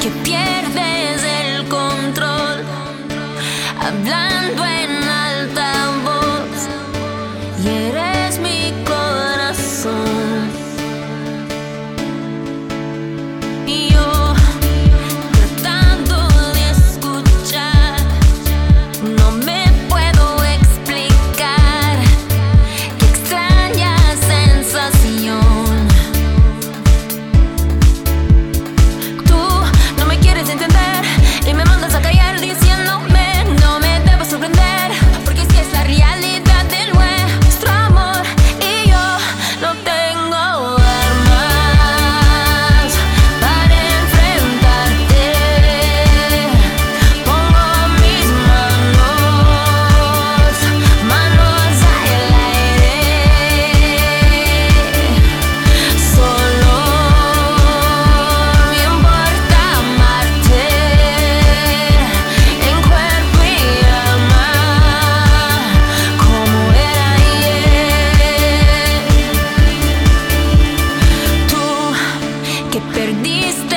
que pierdes el control, hablando en alta voz, y eres mi corazón. Y yo tratando de escuchar, no me puedo explicar qué extraña sensación. Tú no me quieres entender y me mandas a callar diciéndome no me debes sorprender, porque si es la realidad de nuestro amor y yo no tengo armas para enfrentarte. Pongo mis manos al aire, solo me importa amarte en cuerpo y alma como era ayer. Tú que perdiste